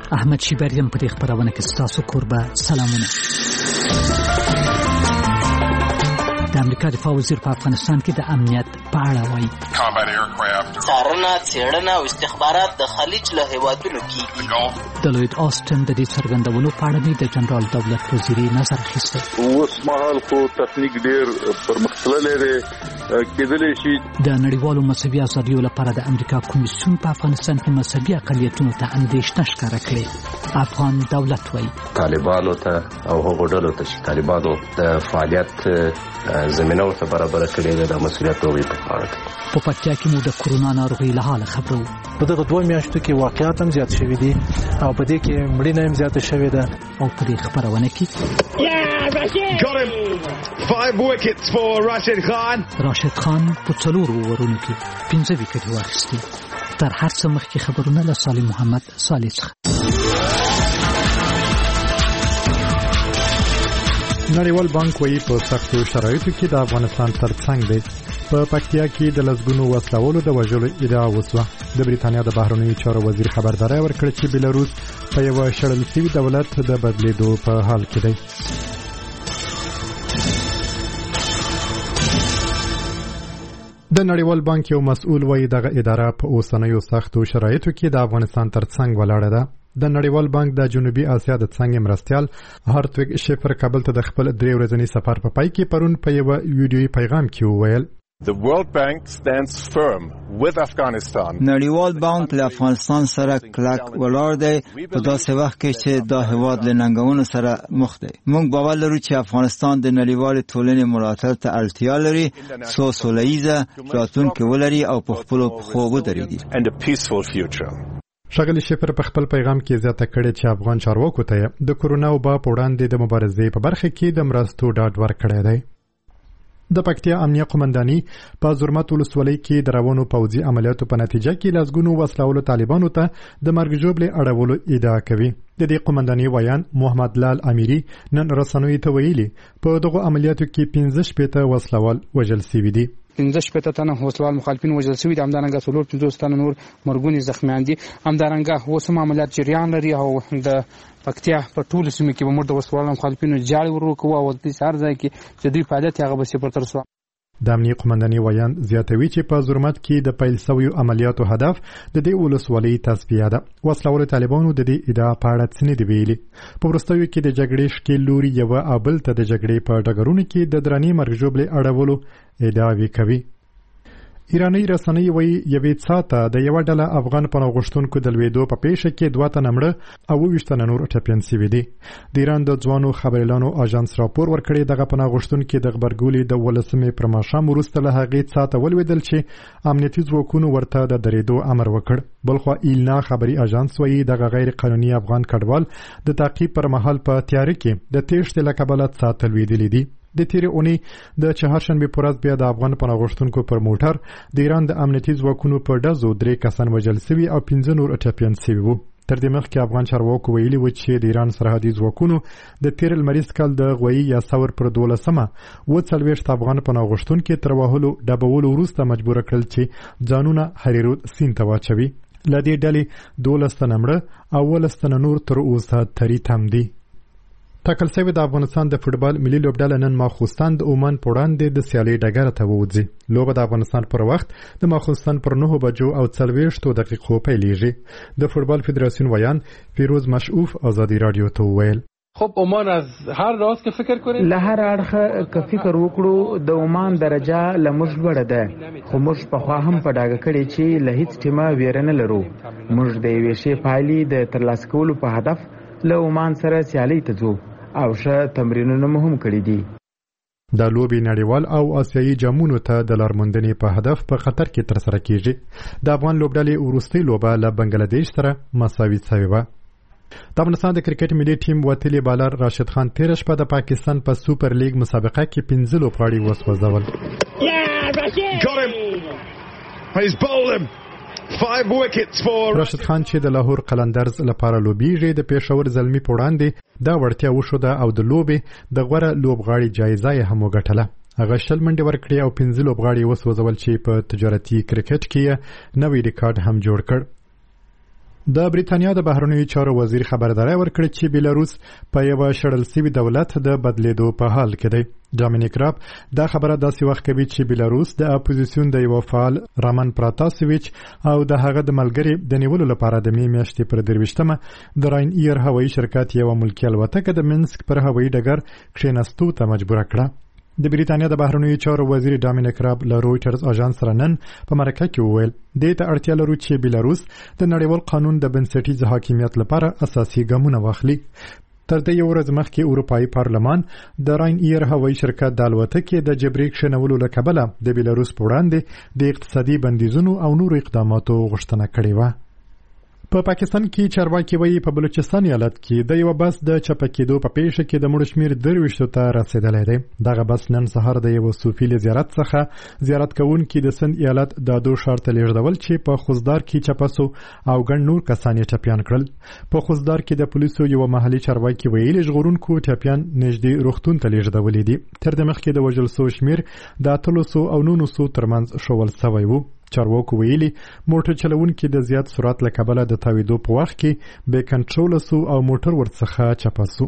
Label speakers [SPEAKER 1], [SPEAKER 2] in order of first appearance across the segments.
[SPEAKER 1] احمد شیبریم په دې خبرونه کې ستاسو کوربه سلامونه. د امریکا دفاع وزیر په افغانستان کې د امنیت په اړه وایي
[SPEAKER 2] څارنه، څېړنه او استخبارات د خلیج له هیوادونو کېږي.
[SPEAKER 1] د لوید آسټن د دې څرګندونو په اړه د جنرال دولت وزیري نظر اخیستی.
[SPEAKER 3] اوس مهال خو تخنیک ډېر پرمختللی دی، کېدلی شي
[SPEAKER 1] د نړیوالو مذهبي ازادیو لپاره د امریکا کمیسیون په افغانستان کې مذهبي اقلیتونو ته اندېښنه ښکاره کړې. افغان دولت وایي
[SPEAKER 4] طالبانو ته او هغو ډلو ته چې طالبانو د فعالیت زمینه ورته برابره کړې ده، د مسؤلیت هغوی په غاړه ده.
[SPEAKER 1] په پکتیا کې مو د کورونا ناروغۍ له حاله خبرو.
[SPEAKER 5] په دغه 2 میاشتو کې واقعیات هم زیات شوي دي او په دې کې مړینه هم زیاته شوې ده.
[SPEAKER 1] او په دې خبرونه کې راشد خان په 4 اوورونو کې 15 وکټې واخیستې. تر هر څه مخکې خبرونه له صالح محمد صالح څخه.
[SPEAKER 6] نړیوال بانک وايي په سختو شرایطو کې د افغانستان ترڅنګ دی. په پکتیا کې د لسګونو وسلوالو د وژلو ادعا وسوه. د بریتانیا د بهرنیو چارو وزیر خبرداری ورکړه چې بلاروس په یو شړل شوي دولت د بدلیدو په حال کې دی. د نړیوال بانک یو مسؤل وايي دغه اداره په اوسنیو سختو شرایطو کې د افغانستان ترڅنګ ولاړه ده. د نړیوال بانک د جنوبي اسیا د څنګه مرستيال هارتویګ شفر کابل ته د خپل 3 ورځنی سفر په پای کې پرون په یو ویډیوي پیغام کې وویل
[SPEAKER 7] The World Bank stands firm with Afghanistan.
[SPEAKER 8] نړیوال بانک له افغانستان سره کلک ولاړ دی په داسې وخت کې چې دا هیواد له ننګونو سره مخ دی. موږ باور لرو چې افغانستان د نړیوال ټولنې ملاتړ ته اړتیا لري، سوله ییزه راتلونکې ولري او په خپلو پښو ودرېږي.
[SPEAKER 7] And a peaceful future.
[SPEAKER 6] ښاغلي شفر په خپل پیغام کې زیاته کړې چې افغان چارواکو ته د کورونا وبا په وړاندې د مبارزې په برخه کې د مرستو ډاډ ورکړی دی. د پکتیا امنیه قومنداني په زرمت ولسوالۍ کې د روانو پوځي عملیاتو په نتیجه کې لسګونو وسلوالو طالبانو ته د مرګ ژوبلې اړولو ادعا کوي. د دې قومنداني ویان محمد لال امیری نن رسنیو ته ویلي په دغه عملیاتو کې 15 وسلوال وژل شوي دي.
[SPEAKER 9] 15 تنه وسلوال مخالفین وژل شوي دي، همدارنګه 15 تنه نور مرګونی زخمیان دي. همدارنګه اوس هم عملیات جریان لري او د پکتیا په ټولو سیمو کې به موږ د وسلوال مخالفینو جاړې ورکوو او د هر ځای کې چې دوی فعالیت هغه به صفر تر سو.
[SPEAKER 6] د امنیه قومنداني ویان زیاتوي چې په زرمت کې د پیل شویو عملیاتو هدف د دې ولسوالۍ تصفیه ده. وسلوال طالبانو د دې ادعا په اړه څه نه دی ویلي. په وروستیو کې د جګړې شکل لوري یو ابل ته د جګړې په ډګرونو کې د درنې مرګ ژوبلې اړولو ادعاوې کوي. ایرانی رسنۍ وایي یوې ساعته د یو ډله افغان پناه غوښتونکو د لویدو په پیښه کې 2 تنه مړه او 20 تنه نور ټپیان شوي دي. د ایران د ځوانو خبريالانو اژانس راپور ورکړی دغه پناه غوښتونکي د خبرګولې د ولسمې پر ماښام وروسته له هغې ساعته ولویدل چې امنیتي ځواکونو ورته د درېدو امر وکړ. بلخوا ایلنا خبري اژانس وایي دغه غیر قانوني افغان کډوال د تعقیب پر مهال په تیاری کې د تېښتې له کبله ساعته لویدلي دي. د تیرې اونۍ د چهارشنبې په ورځ بیا د افغان پناه غوښتونکو پر موټر د ایران د امنیتي ځواکونو په ډزو 3 کسان وژل شوي او 15 نور ټپیان شوي وو. تر دې مخکې افغان چارواکو ویلي و چې د ایران سرحدي ځواکونو د تیر لمریز کال د غویي یا ثور پر 12مه 40 افغان پناه غوښتونکي تر وهلو ډبولو وروسته مجبور کړل چې ځانونه هریرود سیند ته واچوي. له دې ډلې 12 تنه مړه او 12 تنه نور تر اوسه تری تم دي. ټاکل شوی د افغانستان د فوټبال ملي لوبډله نن ماخوستن د عمان په وړاندې د سیالۍ ډګر ته ووځي. لوبه د افغانستان پر وخت د ماخوستن پر 9 بجو او 40 دقیقو پیلیږي. د فوټبال فدراسیون ویان فیروز مشعوف آزادی رادیو ته وویل
[SPEAKER 10] خب عمان از هر راز که فکر کنیم
[SPEAKER 11] له هر اړخه که فکر وکړو د عمان درجه لموږ لوړه ده، خو موږ په خوا هم په ډاګه کړي چې له هیڅ ټیمه ویره نه لرو. موږ د یوې شی پایلې د ترلاسه کولو په هدف له عمان سره سیالۍ ته ځو او ښه تمرینونه مو هم کړي دي.
[SPEAKER 6] د لوبې نړیوال او آسیایي جامونو ته د لارموندنې په هدف په قطر کې ترسره کیږي. د افغان لوبډلې وروستۍ لوبه له بنگلاديش سره مساوي شوې وه. د افغانستان د کرکټ ملي ټیم وتلي بالر راشد خان تیر شپه د پاکستان په سوپر لیګ مسابقه کې 15 لوبغاړي وسوځول. راشد خان چې د لاهور قلندرز لپاره لوبیږي د پېښور زلمی په وړاندې دا وړتیا وښوده او د لوبې د غوره لوبغاړي جایزه یې هم وګټله. هغه 20 منډې ورکړې او 15 لوبغاړي وسوځول چې په تجارتي کرکټ کې نوې ریکارډ هم جوړ کړ. د بریتانیا د بهرنیو چارو وزیر خبرداری ورکړه چې بیلاروس په یو شړل سوي دولت د بدلیدو په حال کې دی. ډامینیک راب دا خبره داسې وخت کوي چې بیلاروس د اپوزیسیون د یو فعال رامن پراتاسویچ او د هغه د ملګری د نیولو لپاره د میاشتې پر 23مه د راین ایر هوایي شرکت یو ملکي الوتکه د منسک پر هوایي ډګر کښیناستو ته مجبور کړه. د بریتانیا د بهرنیو چارو وزیر ډامینیک راب له رويټرز اژانس سره نن په مرکه کې وویل د ته اړتیا لرو چې بیلاروس د نړیوال قانون د بنسټیز حاکمیت لپاره اساسي ګامونه واخلي. تر دې یو ورځ مخکې اروپایي پارلمان د راین ایر هوایي شرکت د الوتکې د جبري کښینولو له کبله د بیلاروس په وړاندې د اقتصادي بندیزونو او نورو اقداماتو غوښتنه کړې وه. په پاکستان کې چارواکي وایي په بلوچستان ایالت کې د یو بس د چپه کېدو په پیښه کې د مړو شمیر 23 ته رسیدلی دی. دغه بس نن سهار د یو صوفي له زیارت څخه زیارت کوونکي د سند ایالت د دو ښار ته لیږدول چې په خوزدار کې چپه سو او ګڼ نور کسان یې ټپیان کړل. په خوزدار کې د پولیسو یو محلي چارواکي ویلي ژغورونکو ټپیان نږدې روغتون ته لیږدولي دي. تر دې مخکې د وژل سو شمیر د 300 او 900 ترمنځ شول سوی و. چارواکو ویلي موټر چلوونکي د زیات سرعت له کبله د تاویدو په وخت کې بې کنټروله سو او موټر ورڅخه چپه سو.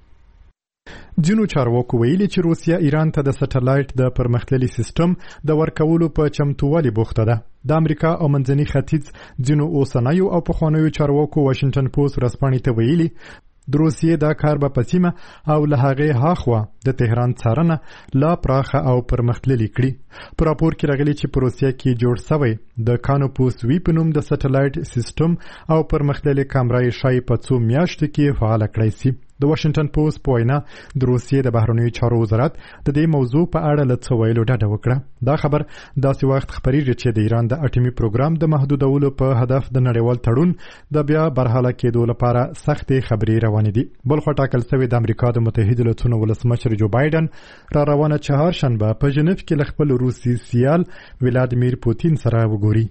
[SPEAKER 6] ځینو چارواکو ویلي چې روسیا ایران ته د سټلایټ د پرمختللي سیستم د ورکولو په چمتووالي بوخته ده. د امریکا او منځني ختیځ ځینو اوسنیو او پخوانیو چارواکو واشنگټن پوسټ رسپانې ته ویلي د روسیې دا کار به په سیمه او له هغې هاخوا د تهران څارنه لا پراخه او پرمختللي کړي. په راپور کې راغلي چې په روسیه کې جوړ شوی د کانوپوس وی په نوم د سټلایټ سیستم او پرمختللي کامرای شای په څو میاشتو کې فعال کړی سي. د واشنگټن پوسټ په وینا د روسیې د بهرنیو چارو وزارت د دې موضوع په اړه له څه ویلو ډډه وکړه. دا خبر داسې وخت خبرېږي چې د ایران د اټومي پروګرام د محدودولو په هدف د نړیوال تړون د بیا برحاله کېدو لپاره سختې خبرې روانې دي. بل خوا ټاکل شوی د امریکا د متحده ایالاتونو ولسمشر جو بایدن را روانه چهارشنبه په ژنیف کې له خپل روسي سیال ولادیمیر پوتین سره وګوري.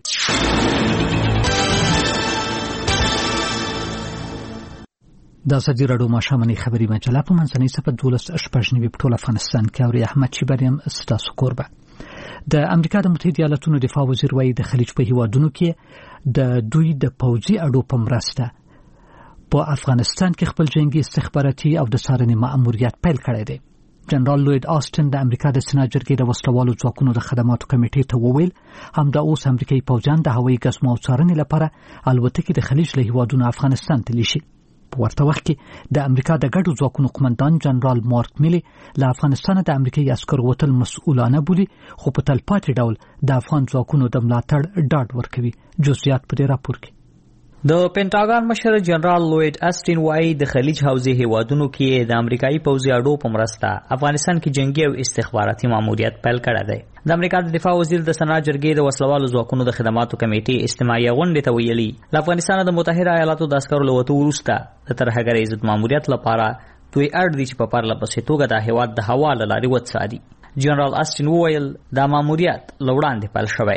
[SPEAKER 1] د ازادي راډیو ماښامنۍ خبري مجله په منځنۍ صفحه 12 په ټول افغانستان کې او احمد شیبریم ستاسو کوربه. د امریکا د متحده ایالاتونو دفاع وزیر وایي د خلیج په هیوادونو کې د دوی د پوځي اډو په مرسته په افغانستان کې خپل جنگي استخباراتي او د څارنې مأموریت پیل کړی دی. جنرال لوید آستن د امریکا د سنا جرګې د وسلوالو ځواکونو د خدماتو کمیټې ته وویل همدا اوس امریکایي پوځیان د هوایي ګزمو او څارنې لپاره الوتکې د خلیج له هیوادونو افغانستان ته لیږي. په ورته وخت کې د امریکا د ګډو ځواکونو قومندان جنرال مارک میلی له افغانستان د امریکایي عسکرو وتل مسؤلانه بولي خو په تلپاتې ډول د افغان ځواکونو د ملاتړ ډاډ ورکوي. جزئیات په دې راپور کې.
[SPEAKER 12] د پینټاګان مشر جنرال لوید آستن وايي د خلیج حوزې هیوادونو کې د امریکایي پوځي اډو په مرسته افغانستان کې جنگي او استخباراتي ماموریت پیل کړی دی. د امریکا د دفاع وزیر د سنا جرګې د وسلوالو ځواکونو د خدماتو کمیټې استماعي غونډې ته ویلي له افغانستان د متحده ایالاتو د عسکرو له وتو وروسته د ترهګرۍ ضد ماموریت لپاره دوی اړ دي چې په پرله پسې توګه د هیواد د هوا له لارې وڅاري. جنرال آستن وویل دا ماموریت له وړاندې پیل شوی.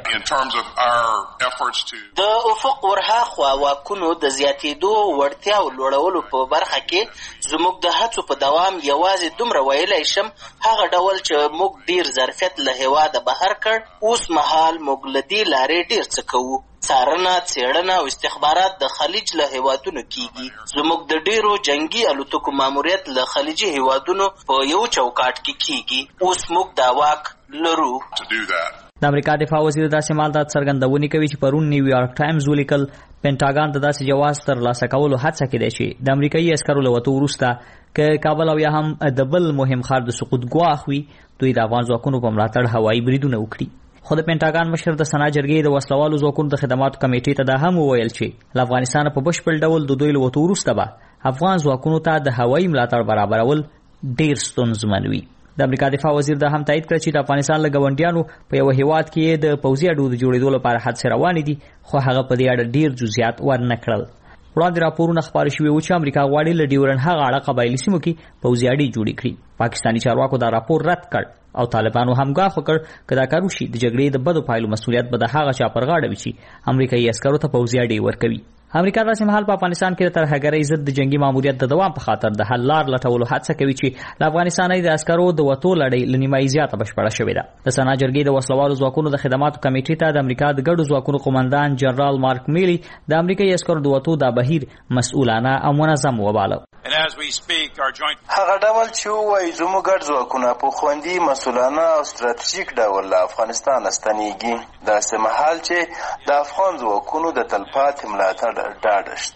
[SPEAKER 2] د افق ورهاخوا واکونو د زیاتېدو وړتیاو لوړولو په برخه کې زموږ د هڅو په دوام یوازې دومره ویلی شم هغه ډول چې موږ ډیر ظرفیت له هېواده بهر کړ. اوس مهال موږ له دې لارې ډیر څه کوو. څارنه، څېړنه او استخبارات د خلیج له هیوادونو کیږي. زموږ د ډیرو جنگي الوتکو ماموریت له خلیجي هیوادونو په یو چوکاټ کې کیږي. اوس موږ دا واک لرو.
[SPEAKER 12] د امریکا دفاع وزیر داسې مال د څرګندونې کوي چې پرون نیویارک ټایمز ولیکل پینټاګان د داسې جواز ترلاسه کولو هڅه کړې چې د امریکایي عسکرو له وتو وروسته که کابل او یا هم د بل مهم ښار د سقوط ګواښ وي دوی د افغان ځواکونو په ملاتړ هوایي بریدونه وکړي. خو د پینټاګان مشر د سنا جرګې د وسلوالو ځواکونو د خدماتو کمیټې ته دا هم وویل چې له افغانستان په بشپړ ډول د دوی له وتو وروسته به افغان ځواکونو ته د هوایي ملاتړ برابرول ډیر ستونزمن وي. د امریکا دفاع وزیر دا هم تایید کړ چې د افغانستان له ګاونډیانو په یو هیواد کې د پوځي اډو د جوړېدو لپاره هڅې روانې دي خو هغه په دې اړه ډیر جزئیات ورنه کړل. وړاندې راپورونه خپاره شوي و چې امریکا غواړي له ډیورن هغه اړه قبایلي سیمو کې پوځي اډې جوړې کړي. پاکستاني چارواکو دا راپور رد کړ او طالبانو هم ګواښ وکړ که دا کار وشي د جګړې د بدو پایلو مسؤلیت به د هغه چا پر غاړه وي چې امریکایي عسکرو ته پوځي اډې ورکوي. امریکا داسې مهال په افغانستان کې د ترهګرۍ ضد د جنگي ماموریت د دوام په خاطر د حل لار لټولو هڅه کوي چې له افغانستان د عسکرو د وتو لړۍ له نیمایي زیاته بشپړه شوې ده. د سنا جرګې د وسلوالو ځواکونو د خدماتو کمیټې ته د امریکا د ګډو ځواکونو قومندان جنرال مارک میلی د امریکایي عسکرو د وتو د بهیر مسؤلانه او منظم وباله.
[SPEAKER 13] هغه ډول چې وایي زموږ ګډ ځواکونه په خوندي مسؤلانه او ستراتیژیک ډول له افغانستان ستنېږي داسې مهال چې د افغان ځواکونو د تلپاتې ملاتړ ډاډ شته.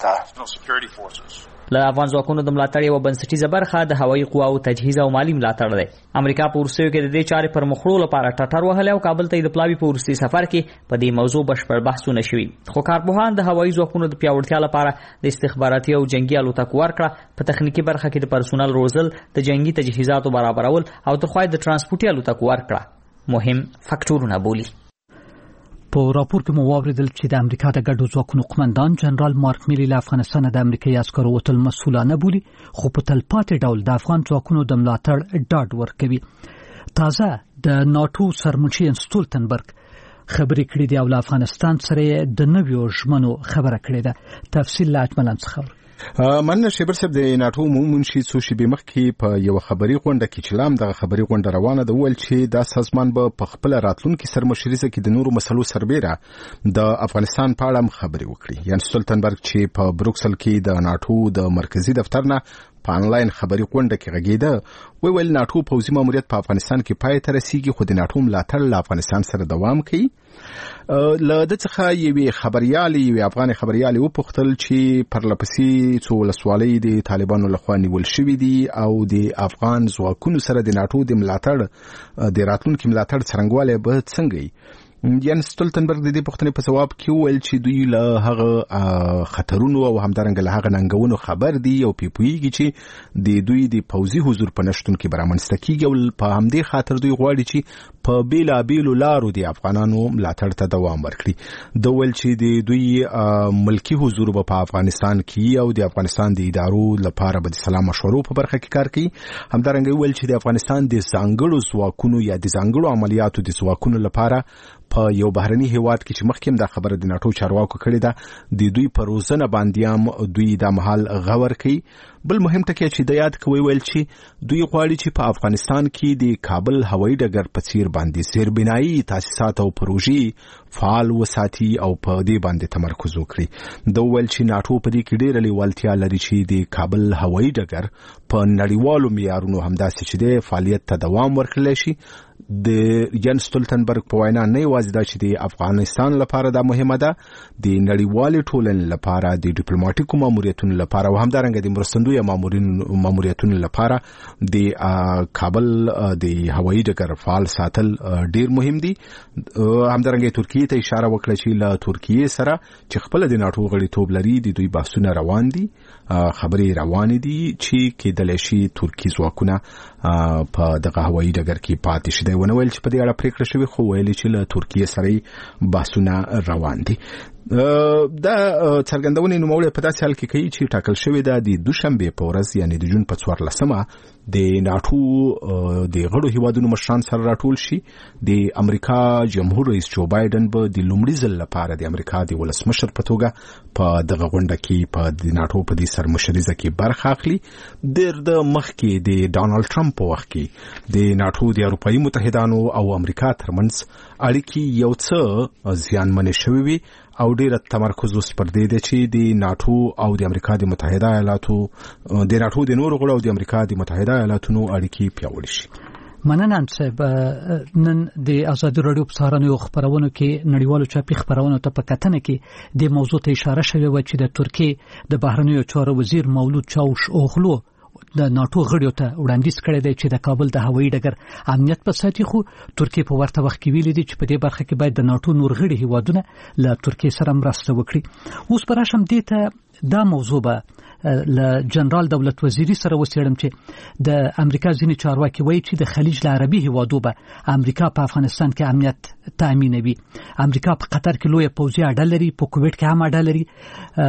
[SPEAKER 12] له افغان ځواکونو د ملاتړ یوه بنسټیزه برخه د هوایي قواو تجهیز او مالي ملاتړ دی. امریکا په وروستیو کې د دې چارې پر مخ وړو لپاره ټټر وهلی او کابل ته یې د پلاوي په وروستي سفر کې په دې موضوع بشپړ بحثونه شوي. خو کارپوهان د هوایي ځواکونو د پیاوړتیا لپاره د استخباراتي او جنگي الوتکو ورکړه په تخنیکي برخه کې د پرسونل روزل د جنگي تجهیزاتو برابرول او تر خوا د ترانسپورتي الوتکو ورکړه مهم فکټورونه بولي.
[SPEAKER 1] په راپور کې مو واوریدل چې د امریکا د ګډو ځواکونو قومندان جنرال مارک میلی له افغانستان د امریکایي عسکرو وتل مسؤلانه بولي خو په تلپاتې ډول د افغان ځواکونو د ملاتړ ډاډ ورکوي. تازه د ناتو سرمنشي سټولتنبرګ خبرې کړې دي او له افغانستان سره د نویو ژمنو خبره کړې ده. تفصیل لا اجمالاً څخه
[SPEAKER 14] مننه شیبر صاحب. د ناتو منشي څو شېبې مخکې په یو خبري غونډه کې چې لام دغه خبري غونډه روانه ده ویل چې دا سازمان به په خپل راتلونکي سرمشريزه کې د نورو مسلو سربېره د افغانستان په اړه خبرې وکړي. یان سټولتنبرګ چې په بروکسل کې د ناتو د مرکزی دفتر نه په انلاین خبري غونډه کې غږیده ویل ناتو پوځي ماموریت په افغانستان کې پای ته رسیږي خو د ناتو ملاتړ له افغانستان سره دوام کوي. له د څخه یوې خبريالي یوې افغان خبريالي وپوښتل چې پرلپسې څو ولسوالۍ د طالبانو لخوا نیول شوې دي او د افغان ځواکونو سره د ناتو د ملاتړ د راتلونکي ملاتړ څرنګوالی به څنګه وي. یان سټولتنبرګ د دې پوښتنې په ځواب کې ویل چې دوی له هغه خطرونو او همدارنګه له هغه ننګونو خبر دي او پیپويږي چې د دوی د پوځي حضور په نشتون کې برامنځته کیږي او په همدې خاطر دوی غواړي چې په بیلابیلو لارو د افغانانو ملاتړ ته دوام ورکړي. د ویل چې د دوی ملکی حضور په افغانستان کې او د افغانستان د ادارو لپاره به د سلام مشورو په برخه کې کار کوي. همدارنګه ویل چې د افغانستان د ځانګړو ځواکونو یا د ځانګړو عملیاتو د ځواکونو لپاره په یو بهرني هیواد کې چې مخکې دا خبره د ناتو چارواکو کړې ده د دوی په روزنه باندې هم دوی د محل غور کوي. بل مهم ټکی چې د یاد کوي ویل چې دوی غواړي چې په افغانستان کې د کابل هوایي ډګر په څیر باندې زیربنایي تاسیسات او پروژې فعال وساتي او په دې باندې تمرکز وکړي. د ویل چې ناتو په دې کې ډېره لیوالتیا لري چې د کابل هوایي ډګر په نړیوالو معیارونو همداسې چې د فعالیت ته دوام ورکړلی شي. د یان سټولتنبرګ په وینا نه یوازې دا چې د افغانستان لپاره دا مهمه ده د نړیوالې ټولنې لپاره د ډیپلوماټیکو ماموریتونو لپاره او همدارنګه د مرستندویه ماموریتونو لپاره د کابل د هوایي ډګر فعال ساتل ډیر مهم دي. همدارنګه ترکیه ته اشاره وکړه چې له ترکیه سره چې خپل د ناتو غړیتوب لري د دوی بحثونه روان دي خبرې روانې دي چې کېدلی شي ترکي ځواکونه په دغه هوایي ډګر کې پاتې شي. دی ونه ویل چې په دې اړه پریکړه شوې خو ویل چې له ترکیه سره بحثونه روان دي. دا څرګندونې نوموړی په داسې حال کې کوي چې ټاکل شوې ده د دوشنبې په ورځ یعنی د جون په 14مه د ناتو د غړو هیوادونو مشران سره راټول شي. د امریکا جمهور رئیس جو بایدن به د لومړي ځل لپاره د امریکا د ولسمشر په توګه په دغه غونډه کې په د ناتو په دې سرمشريزه کې برخه اخلي. د مخکې د ډانلډ ټرمپ په وخت کې د ناتو د اروپایي متحدانو او امریکا ترمنځ اړیکې یو څه زیانمنې شوې وي او ډېر تمرکز اوس پر دې دی چې د ناتو او د امریکا د متحده ایالاتو د ناتو د نورو غړو او د امریکا د متحده ایالاتونو اړیکې پیاوړې شي.
[SPEAKER 1] مننه صاحب. نن د آزادي رادیو په سهارنیو خبرونو کې نړیوالو چاپي خبرونو ته په کتنه کې د موضوع ته اشاره شوې و چې د ترکیې د بهرنیو چارو وزیر مولود چاوش اوغلو د ناتو غړیو ته وړاندیز کړی دی چې د کابل د هوایي ډګر امنیت په ساتي خو ترکیه په ورته وخت کې ویلي دي چې په دې برخه کې باید د ناتو نور غړي هیوادونه له ترکیه سره مرسته وکړي. اوس پر راشم دې ته دا موضوع به له جنرال دولت وزیری سره وسیړم چې د امریکا ځینې چارواکي وایي چې د خلیج له عربي هیوادو به امریکا په افغانستان کې امنیت تامینوي. امریکا په قطر کې لوی پوځي اډه لري، په کوویټ کې هم اډه لري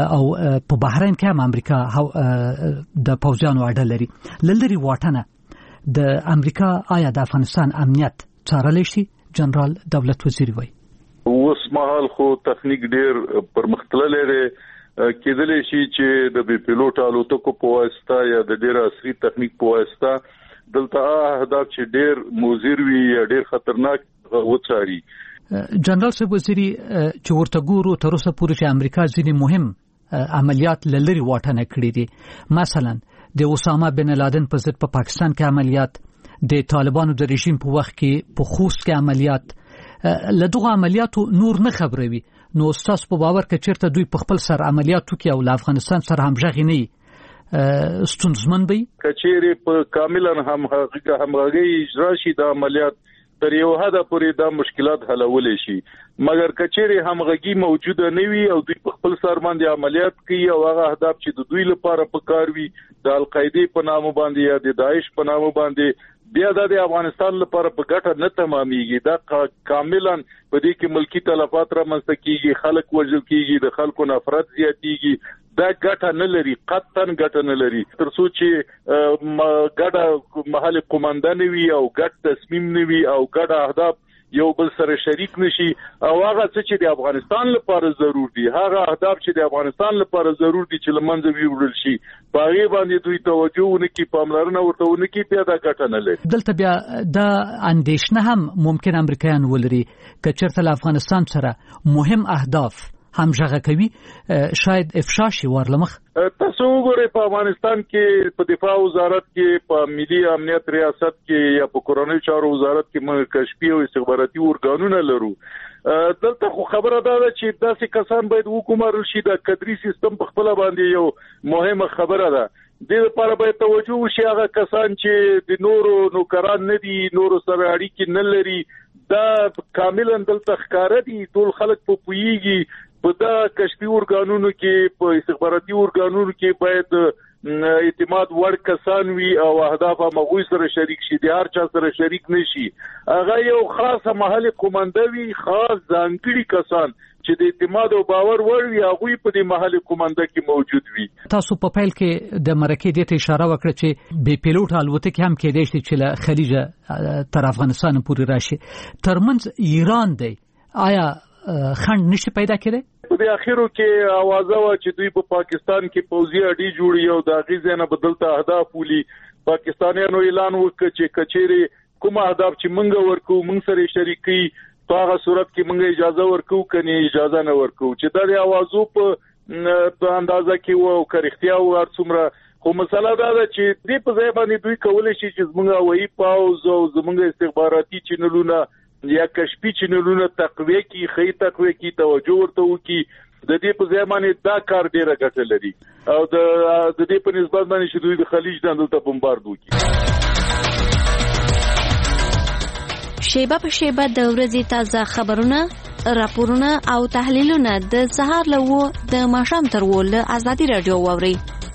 [SPEAKER 1] او په بحرین کې هم امریکا د پوځیانو اډه لري. لری واټنه د امریکا آیا د افغانستان امنیت څارلی شي؟ جنرال دولت وزیر وایي
[SPEAKER 3] اوس مهال خو تخنیک ډیر پرمختللی دی، کېدلی شي چې د بې پیلوټ الوتکو په واسطه یا د ډیر عصري تخنیک په واسطه دلته اهداف چې ډیر مضر وي یا ډیر خطرناک وڅاري.
[SPEAKER 1] جنرال صاحب وزیری چې ورته ګورو تر اوسه پورې چې امریکا ځینې مهم عملیات لری واټنه کړی دي، مثلا د اسامه بن لادن په ضد په پاکستان کې عملیات، د طالبانو د رژیم په وخت کې په خوست کې عملیات، لدغه عملیاتو نور نه خبروي. نو استاد په باور کې چیرته دوی په خپل سر عملیات وکړي او له افغانستان سره همغږي نه ستونزمن وي؟
[SPEAKER 3] کچېری په کاملا همغږي اجرا شي د عملیات تر یو حده پورې دا مشکلات حلول شي، مګر کچېری همغږي موجوده نه وي او دوی په خپل سر باندې عملیات کوي او هغه اهداف چې د دوی لپاره پکار وي د القاعده په نامه باندې یا د داعش په نامه باندې بیا د افغانستان لپاره په ګټه نه تمامېږي. دا کاملا په دې کې ملکی تلفات رامنځته کیږي، خلک وژل کیږي، د خلکو نفرت زیاتېږي، دا ګټه نه لري، قطعاً ګټه نه لري. تر څو چې ګډه محل قومنده نه وي او ګډ تصمیم نه وي او ګډ اهداف یو بل سره شریک نشي او هغه څه چې د افغانستان لپاره ضرور دي، هغه اهداف چې د افغانستان لپاره ضرور دي چې لمنځه ویوړل شي، په هغه باندې دوی توجه ونکړي، پاملرنه ورته ونکړي، بیا دا ګټه نه لري.
[SPEAKER 1] دلته بیا دا اندېښنه هم ممکن امریکایان ولري که چېرته له افغانستان سره مهم اهداف همغږي کوي، شاید افشا شي ورلمخ.
[SPEAKER 3] تاسو وګورئ په افغانستان کې په دفاع وزارت کې، په ملي امنیت ریاست کې یا په کورنۍ چارو وزارت کې موږ کشفي او استخباراتي ارګانونه لرو. دلته خو خبره ده چې داسې کسان باید وګمارل شي. د کدري سیستم په خپل باندې یو مهمه خبره ده. د لپاره باید توجه وشي هغه کسان چې د نورو نوکران نه دي، نورو سره اړیکې نه لري، دا کاملا دلته ښکاره دي. ټول خلک په پوهیږي په دا کشفي ارګانونو کې، په استخباراتي ارګانونو کې باید اعتماد وړ کسان وي او اهداف هم هغوی سره شریک شي، د هر چا سره شریک نشي. هغه یو خاصه محل قومنده وي، خاص ځانګړي کسان چې د اعتماد او باور وړ وي هغوی په دې محل قومنده کې موجود وي.
[SPEAKER 1] تاسو په پیل کې د مرکې دې ته اشاره وکړه چې بې پیلوټ الوتکې هم کېدای شي چې له خلیجه تر افغانستان پورې راشي، ترمنځ ایران دی، آیا خنډ نشي پیدا کېدای؟
[SPEAKER 3] په دې اخیرو کې اوازه و چې دوی په پاکستان کې پوځي اډې جوړي او د هغې ځای نه بدلته اهداف ولي. پاکستانیانو اعلان وکړ چې کچېرې کوم اهداف چې موږ ورکو موږ سره شریک کړي، په هغه صورت کې موږ اجازه ورکو کني اجازه نه ورکو. چې دا د اوازو په اندازه کې و او کرختیا و هر څومره، خو مسله دا ده چې دې په ځای باندې دوی کولی شي چې زموږ هوایي پوځ او زموږ استخباراتي چینلونه یا کشفي چینلونه تقویه کی، خی تقویه کی، توجه ورته وکړي. د دې په ځای باندې دا کار ډیره ګټه لري او د دې په نسبت باندې چې دوی د خلیج نه دلته بمبارد وکړي.
[SPEAKER 15] شیبه په شیبه د ورځې تازه خبرونه، راپورونه او تحلیلونه د سهار له 9 د ماښام تر 10 له ازادي رادیو واورئ.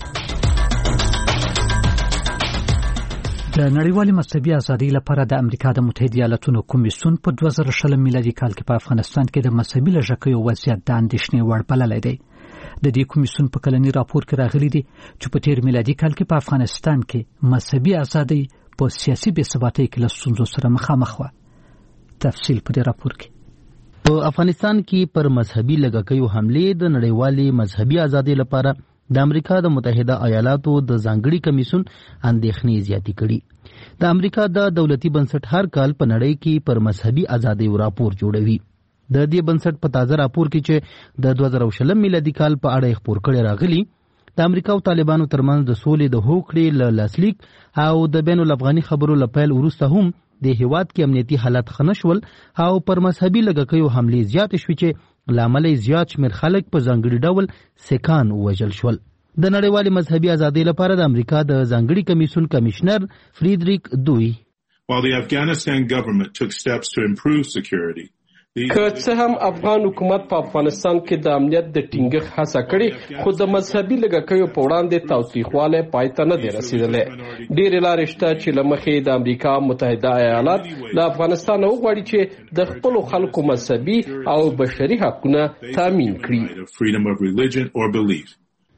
[SPEAKER 1] د نړیوالې مذهبي ازادۍ لپاره د امریکا د متحده ایالاتونو کمیسیون په 2020 میلادي کال کې په افغانستان کې د مذهبي لږکیو وضعیت د اندېښنې وړ بللی دی. د دې کمیسیون په کلني راپور کې راغلي دي چې په تیر میلادي کال کې په افغانستان کې مذهبي ازادۍ په سیاسي بې ثباتۍ کې له ستونزو سره مخامخ وه. تفصیل په دې راپور کې.
[SPEAKER 16] په افغانستان کې پر مذهبي لږکیو حملې د نړیوالې مذهبي ازادۍ لپاره د امریکا د متحده ایالاتو د ځانګړي کمیسیون اندېښنې زیاتې کړي. د امریکا د دولتي بنسټ هر کال په نړۍ کې پر مذهبي ازادۍ راپور جوړوي. د دې بنسټ په تازه راپور کې چې د 2020 میلادي کال په اړه خبر کړي راغلي، د امریکا او طالبانو ترمنځ د سولې د هوکړې لاسلیک او د بین الافغاني خبرو لپاره وروسته هم د هیواد کې امنیتي حالت خنشول او پر مذهبي لږکیو حملې زیات شوې چې لامل زیات شمېر خلک په ځانګړي ډول سکان ووژل شول. د نړیوالې مذهبي ازادۍ لپاره د امریکا د ځانګړي کمیسیون کمشنر فریدریک دوی
[SPEAKER 17] While the Afghanistan government took steps to improve security,
[SPEAKER 10] که څه هم افغان حکومت په افغانستان کې د امنیت د ټینګښت هڅه کړې، خو د مذهبي لږکیو په وړاندې تاوتریخوالی پای ته نه دی رسېدلی. ډېرې لارې شته چې له مخې د امریکا متحده ایالات له افغانستانه وغواړي چې د خپلو خلکو مذهبي او بشري حقونه تامین کړي.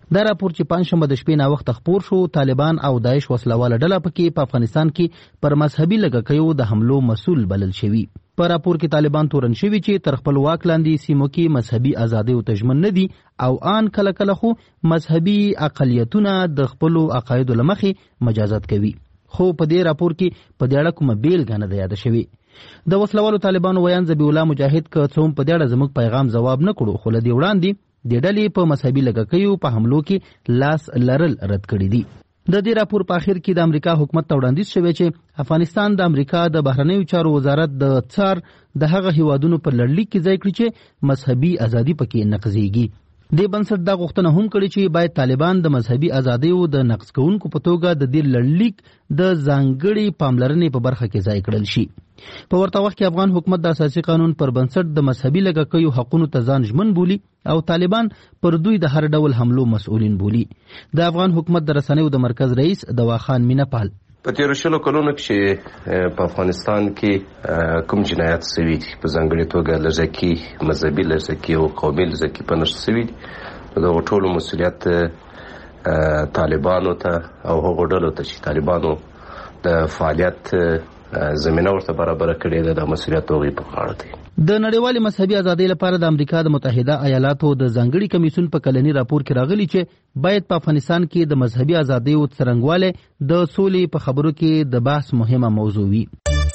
[SPEAKER 16] دا راپور چې پنځشنبه د شپې نا وخت خپور شو طالبان او داعش وسلواله ډله پکې په افغانستان کې پر مذهبي لګکیو د حملو مسؤل بلل شوی. په راپور کې طالبان تورن شوی چې تر خپل واک لاندې سیمو کې مذهبي ازادي او تجمن نه دي او آن کله کله خو مذهبي اقلیتونه د خپل عقایدو لمخې مجازات کوي. خو په دې راپور کې په دې اړه کومه بیلګه نه ده یاده شوې. د وسلوالو طالبانو ویان ذبیح الله مجاهد که څوم په دې اړه زموږ پیغام ځواب نه کړو، خو له دې وړاندې د ډلې په مذهبي لګکیو په حملو کې لاس لرل رد کړي دي. د دې راپور په اخر کې د امریکا حکومت ته وړاندیز شوی چې افغانستان د امریکا د بهرنیو چارو وزارت د څار د هغه هیوادونو په لړلیک کې ځای کړي چې مذهبي ازادي پکې نقضیږي. د بنسټ دا غوښتنه هم کړې چې باید طالبان د مذهبي ازادیو د نقض کوونکو په توګه د دې لړلیک د ځانګړي پاملرنې په برخه کې ځای کړل شي. په ورته وخت کې افغان حکومت د اساسي قانون پر بنسټ د مذهبي لګکیو حقونو ته ځان ژمن بولي او طالبان پر دوی د هر ډول حملو مسؤلین بولي. د افغان حکومت د رسنیو د مرکز رئیس دواخان مینپال
[SPEAKER 4] په تیرو شلو کلونو کې په افغانستان کې کوم جنایات شوي دي، په ځانګړې توګه لږکي مذهبي لږکي او قومي لږکي په نشت شوي دي، دغه ټولو مسؤلیت طالبانو ته او هغو ډلو ته چې طالبانو د فعالیت زمینه ورته برابره کړې ده، د مسؤلیت هغوی په غاړه دی.
[SPEAKER 16] د نړیوالې مذهبي ازادۍ لپاره د امریکا د متحده ایالاتو د ځانګړي کمیسیون په کلني راپور کې راغلي چې باید په افغانستان کې د مذهبي ازادیو څرنګوالی د سولې په خبرو کې د بحث مهمه موضوع وي.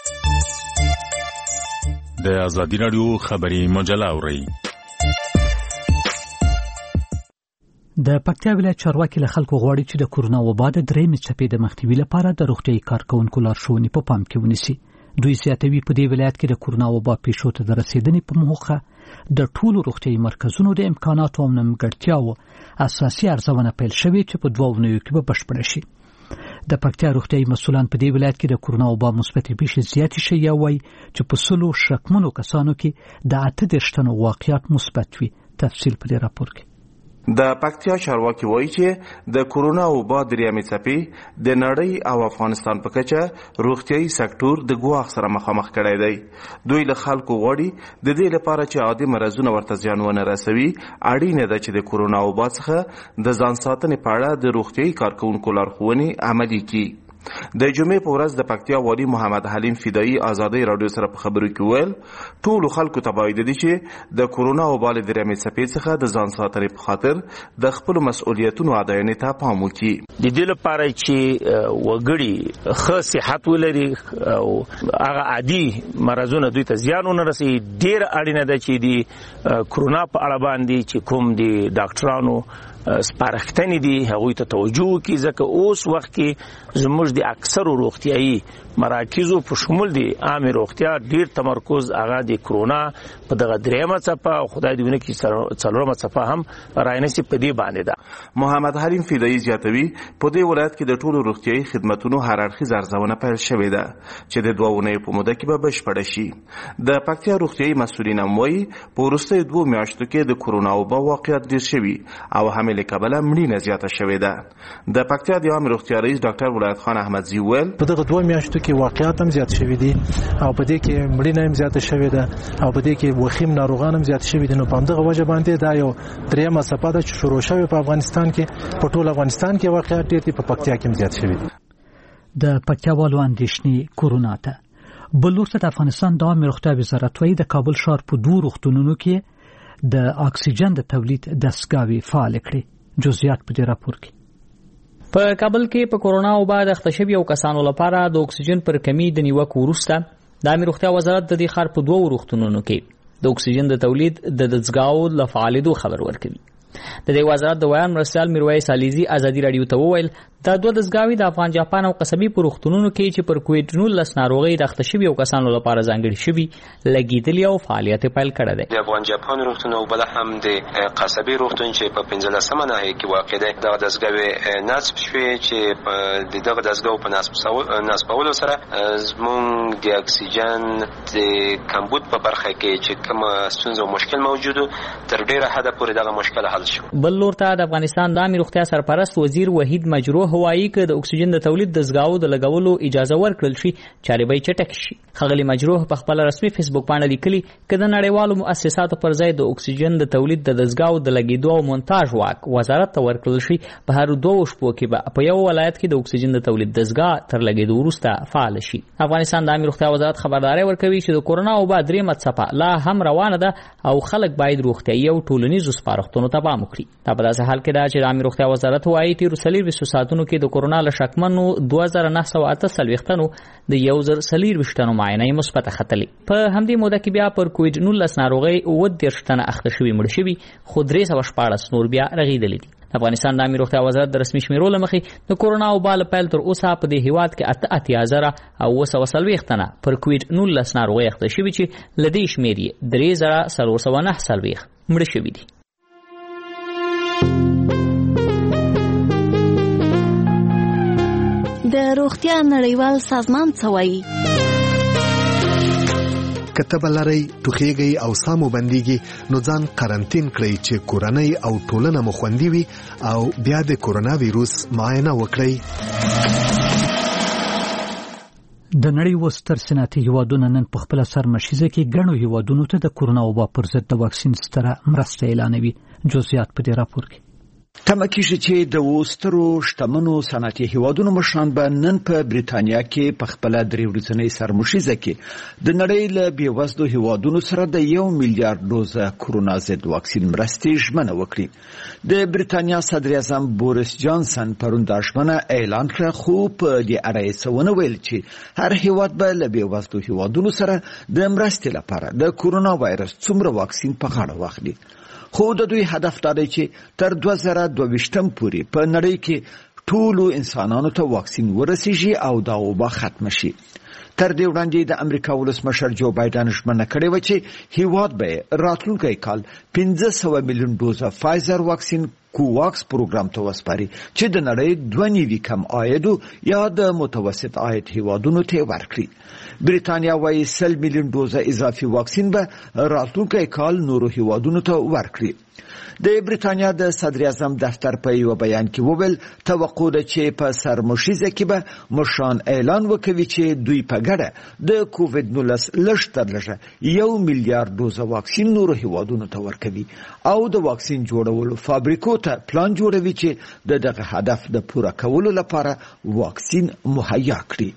[SPEAKER 18] د ازادي راډیو خبري مجله اورئ.
[SPEAKER 1] د پکتیا ولایت چارواکي له خلکو غواړي چې د کورونا وبا د درېیمې څپې د مخنیوي لپاره د روغتیايي کارکوونکو لارښوونې په پام کې ونیسي. دوی زیاتوي په دې ولایت کې د کورونا وبا پیښو ته د رسیدنې په موخه د ټولو روغتیايي مرکزونو د امکاناتو او نیمګړتیاوو اساسي ارزونه پیل شوې چې په 2 اونیو کې به بشپړه شي. د پکتیا روغتیايي مسؤلان په دې ولایت کې د کورونا وبا مثبتې پیښې زیاتې شوي او وایي چې په 100 شکمنو کسانو کې د 38 تنو واقعیات مثبت وي. تفصیل په دې راپور کې.
[SPEAKER 19] د پکتیا چارواکي وایي چې د کورونا وبا درېیمې څپې د نړۍ او افغانستان په کچه روغتیايي سکتور د ګواښ سره مخامخ کړی دی. دوی له خلکو غواړي د دې لپاره چې عادي مرزونه ورته زیان ونه رسوي اړینه ده چې د کورونا وبا څخه د ځان ساتنې په اړه د روغتیايي کارکوونکو لارښوونې عملي کړي. د جمعې په ورځ د پکتیا والي محمد حلیم فدایي ازادۍ راډیو سره په خبرو کې ویل ټولو خلکو ته باید دي چې د کورونا وبا له درېیمې څپې څخه د ځان ساتنې په خاطر د خپلو مسؤلیتونو اداینې ته پام وکړي.
[SPEAKER 20] د دې لپاره چې وګړي ښه صحت ولري او هغه عادي مرزونه دوی ته زیان ونه رسي، ډېر اړینه ده چې د کورونا په اړه باندې چې کوم د ډاکټرانو سپارښتنې دي هغوی ته توجه وکړي، ځکه اوس وخت کې زموږ د اکثرو روغتیايي مراکزو په شمول د عامې روغتیا ډېر تمرکز هغه د کورونا په دغه درېیمه څپه او خدای دې ونه کړي څلورمه څپه هم رانیسي په دې باندې ده.
[SPEAKER 19] محمد حلیم فدایي زیاتوي په دې ولایت کې د ټولو روغتیايي خدمتونو هر اړخیزه ارزونه پیل شوې ده چې د 2 اونیو په موده کې به بشپړه شي. د پکتیا روغتیايي مسؤلین هم وایي په وروستیو 2 میاشتو کې د کورونا وبا واقعیت ډېر شوي او حملې کبله مړینه زیاته شوې ده. د پکتیا د عامې روغتیا رئیس ډاکټر ولایت خان احمدزي ویل
[SPEAKER 5] په دغه 2 میاشتو کې واقعیات هم زیات شوي دي او په دې کې مړینه هم زیاته شوې ده او په دې کې وخیم ناروغان هم زیات شوي دي. نو په همدغه وجه باندې دا یو درېیمه څپه ده چې شروع شوې په افغانستان کې. په ټول افغانستان کې واقعیات ډېر دي، په پکتیا کې هم زیات شوي دي.
[SPEAKER 1] د پکتیاوالو اندېښنې کورونا ته. بل وروسته د افغانستان د عامې روغتیا وزارت وایي د کابل ښار په 2 روغتونونو کې د اکسیجن د تولید دستګاوې فعال کړي. جزئیات په دې راپور کې.
[SPEAKER 12] په کابل کې په کورونا وبا د اخته شویو کسانو لپاره د اکسیجن پر کمی د نیوکو وروسته د عامې روغتیا وزارت د دې ښار په 2 روغتونونو کې د اکسیجن د تولید د دستګاو له فعالېدو خبر ورکوي. د دې وزارت د ویان مرستیال میرویس علیزي ازادي راډیو ته وویل دا 2 دستګاوې د افغان جاپان او قصبي په روغتونونو کې چې پر کووډ-19 ناروغۍ د اخته شویو کسانو لپاره ځانګړي شوي لګېدلي او فعالیت پیل کړی دی.
[SPEAKER 21] د افغان جاپان روغتون او بل هم د قصبي روغتون چې په 15مه ناحیه کې واقع دی دغه دستګاوې نصب شوې چې د دغه دستګاو په نصبولو سره زموږ د اکسیجن د کمبود په برخه کې چې کوم ستونزه او مشکل موجود تر ډیره حده پورې دغه مشکل حل حل شي.
[SPEAKER 12] بل لور ته د افغانستان د عامه روغتیا سرپرست وزیر وحید مجروح وایي چې د اکسیجن د تولید د زګاو د لګولو اجازه ورکړل شي چارې به چټک شي. خغلی مجروح په خپل رسمي فیسبوک باندې لیکلي چې د نړیوالو مؤسساتو پر ځای د اکسیجن د تولید د زګاو د لګیدو او مونتاژ واک وزارت ته ورکړل شي. په هر 2 شپو کې په یو ولایت کې د اکسیجن د تولید د زګا تر لګیدو وروسته فعال شي. افغانستان د عامه روغتیا وزارت خبرداري ورکوي چې د کورونا وبا درې متصفه لا هم روانه ده او خلک باید روغتیايي او ټولنیزو سپارښتنو ته پام وکړي. دا په داسې حال کې ده چې د عامه روغتیا وزارت وايي تیر 24 ساعتونو کې د کورونا له شکمنو 2948 تنو د 1024 معاینه مثبت ختلې. په همدې موده کې بیا پر کووډ 19 ناروغي 30 تنه اخته شوي مړ شوي خو 314 نور بیا رغیدلې دي. افغانستان د عامه روغتیا وزارت د رسمي شمیرو لمخې د کورونا وبا له پیل تر اوسه په دې هیواد کې 88,000 او 240 تنه پر کووډ 19 ناروغي اخته شوي چې لدی شمیر یې 3,409 مړ شوي دي.
[SPEAKER 15] د روغتیا نړیوال سازمان څه وایي؟
[SPEAKER 8] کتب لري ټوخیږي او سامو بنديږي نو ځان قرنټین کړئ چې کورنۍ او ټولنه مو خوندي وي او بیا د کورونا وایروس معاینه وکړئ.
[SPEAKER 1] د نړۍ وستر صنعتي هیوادونه نن په خپل سرمشیزه کې ګڼو هیوادونو ته د کورونا وبا پر ضد د واکسین ستره مرسته اعلانوي. جزئیات په دې راپور کې
[SPEAKER 22] تمه کیږي چې د وسترو شتمنو صنعتي هیوادونو مشران به نن په بریتانیا کې په خپل درې ورځنۍ سرمشیزه کې د نړۍ له بیوزلو هیوادونو سره د 1 میلیارډ ډوزه کورونا ضد واکسین مرستې ژمنه وکړي. د بریتانیا صدر اعظم بوریس جانسن پرون دا ژمنه اعلان کړه خو په دې اړه یې څه ونه ویل چې هر هیواد به له بیوزلو هیوادونو سره د مرستې لپاره د کورونا وایرس څومره واکسین په غاړه واخلي. خو د دوی هدف دا دی چې تر 2022 پورې په نړۍ کې ټولو انسانانو ته واکسین ورسیږي او دا وبا ختم شي. تر دې وړاندې د امریکا ولسمشر جو بایدن ژمنه کړې و چې هیواد به راتلونکي کال 500 میلیون ډوزه فایزر واکسین کوواکس پروګرام ته وسپاري چې د نړۍ 2.9 کم عاید یا د متوسط عاید هیوادونو ته ورکړي. بریتانیا وايي 100 میلیون ډوزه اضافي واکسین به راتلونکي کال نورو هیوادونو ته ورکړي. د بریتانیا د صدر اعظم دفتر په یو بیان کې وویل توقع ده چې په سرمشیزه کې به مشران اعلان وکوي چې دوی په ګډه د کووډ 19 لږ تر لږه 1 میلیارډ ډوزه واکسین نورو هیوادونو ته ورکوي او د واکسین جوړولو فابریکو ته پلان جوړوي چې دغه هدف د پوره کولو لپاره واکسین مهیا کړي.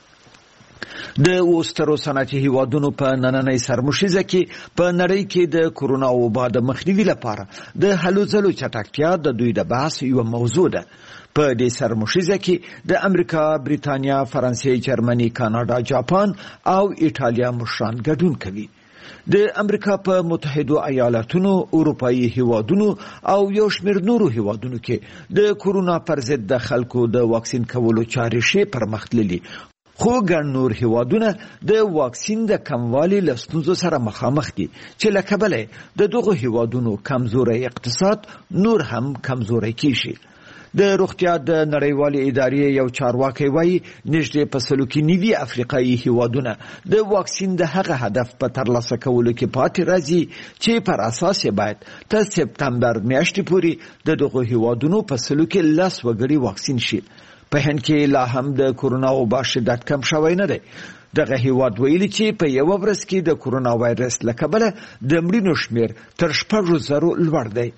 [SPEAKER 22] د وسترو صنعتي هیوادونو په نننۍ سرمشیزه کې په نړۍ کې د کورونا وبا د مخنیوي لپاره د هلو ځلو چټکتیا د دوی د بحث یو موضوع ده. په دې سرمشیزه کې د امریکا، بریتانیا، فرانسې، جرمني، کاناډا، جاپان او ایټالیا مشران ګډون کوي. د امریکا په متحده ایالاتونو، اروپאי هیوادونو او یو شمېر نورو هیوادونو کې د کورونا پر ضد د خلکو د واکسین کولو چارې شي پرمختللي خو ګڼ نور هیوادونه د واکسین د کموالي له ستونزو سره مخامخ دي چې له کبله د دغو هیوادونو کمزوري اقتصاد نور هم کمزوري کیږي. د روغتیا د نړیوالې ادارې یو چارواکي وایي نږدې په 90 افریقایي هیوادونه د واکسین د هغه هدف په ترلاسه کولو کې پاتې راځي چې پر اساس یې باید تر سپتمبر میاشتې پورې د دغو هیوادونو په 10 وګړي واکسین شي. په هند کې لا هم د کورونا وبا شدت کم شوی نه دی. دغه هیواد ویلي چې په یو ورځ کې د کورونا وایرس له کبله د مړینو شمیر تر 6,000 لوړ دی.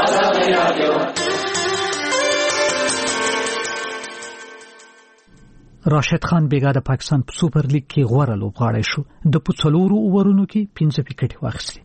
[SPEAKER 1] راشد خان بیګا د پاکستان په سوپر لیګ کې غوړه لوبغاړی شو. د په 4 اوورونو کې 5 وکټې واخیستې.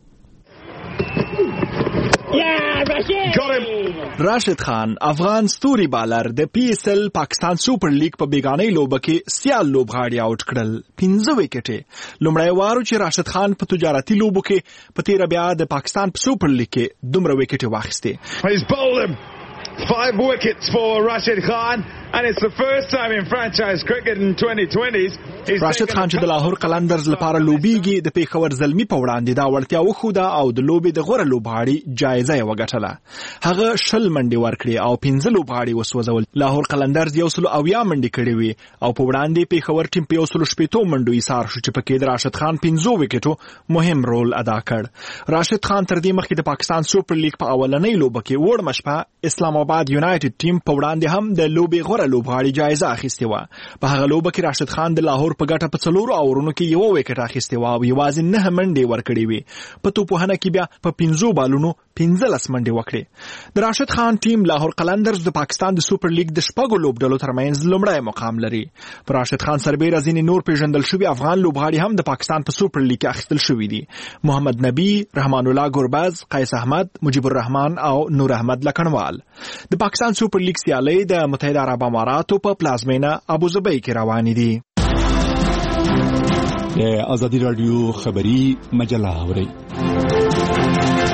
[SPEAKER 23] راشد خان افغان ستوري بالر د PSL پاکستان سوپر لیګ په بیګانۍ لوبه کې سیال لوبغاړي آوټ کړل 5 وکټې. لومړی وارو چې راشد خان په تجارتي لوبو کې په تیر بیا د پاکستان په سوپر لیګ کې دومره وکټې واخیستې.
[SPEAKER 24] 5 wickets for Rashid Khan and it's the first time in franchise cricket in 2020s
[SPEAKER 23] راشد خان چې د لاهور قلندرز لپاره لوبيږي د پیښور زلمی په وړاندې دا وړتیا وښوده او د لوبې د غوره لوبغاړي جایزه یې وګټله. هغه 20 منډې ورکړې او 15 لوبغاړي وسوځول. لاهور قلندرز 100 منډې کړې وي او په وړاندې پیښور ټیم په 160 منډو ایثار شو چې پکې د راشد خان 15 وکټو مهم رول ادا کړ. راشد خان تر دې مخکې د پاکستان سوپر لیګ په اولنۍ لوبه کې وړ مشپه اسلام آباد یونایټډ ټیم په وړاندې هم د لوبې غوره لوبغاړي جایزه اخیستې وه. په هغه لوبه کې راشد خان د لاهور په ګټه په 4 اورونو کې 1 وکټ اخیستې وه او یوازې 9 منډې ورکړې وې. په توپوهنه کې بیا په 15 بالونو 15 منډې وکړې. د راشد خان ټیم لاهور قلندرز د پاکستان د سوپر لیګ د شپږو لوبډلو ترمنځ لومړی مقام لري. په راشد خان سربېره ځینې نور پیژندل شوي افغان لوبغاړي هم د پاکستان په سوپر لیګ کې اخیستل شوي دي. محمد نبی، رحمان الله ګربز، قیس احمد، مجيب الرحمن او نور احمد لکنوال. د پاکستان سوپر لیګ سیالۍ د متحده عرب اماراتو په پلازمینه ابوظبي کې روانې دي.
[SPEAKER 7] د ازادي رادیو خبری مجله اورئ.